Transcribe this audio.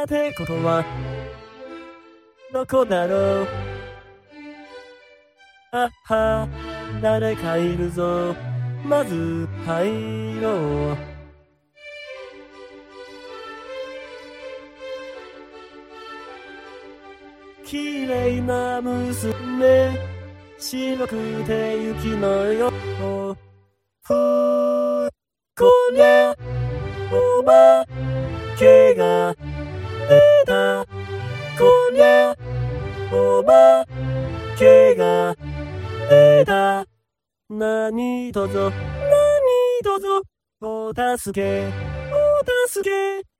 さてここはどこだろう。あは、誰かいるぞ。まず入ろう。綺麗な娘、白くて雪のよう。こりゃお化けが出た。こりゃお化けが出た。何卒お助け